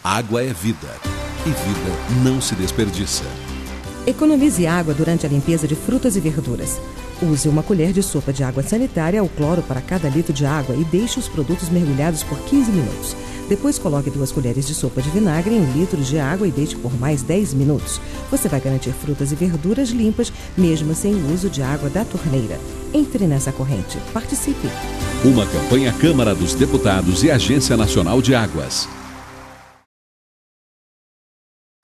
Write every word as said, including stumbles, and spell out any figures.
Água é vida. E vida não se desperdiça. Economize água durante a limpeza de frutas e verduras. Use uma colher de sopa de água sanitária ou cloro para cada litro de água e deixe os produtos mergulhados por quinze minutos. Depois coloque duas colheres de sopa de vinagre em um litro de água e deixe por mais dez minutos. Você vai garantir frutas e verduras limpas, mesmo sem o uso de água da torneira. Entre nessa corrente. Participe. Uma campanha Câmara dos Deputados e Agência Nacional de Águas.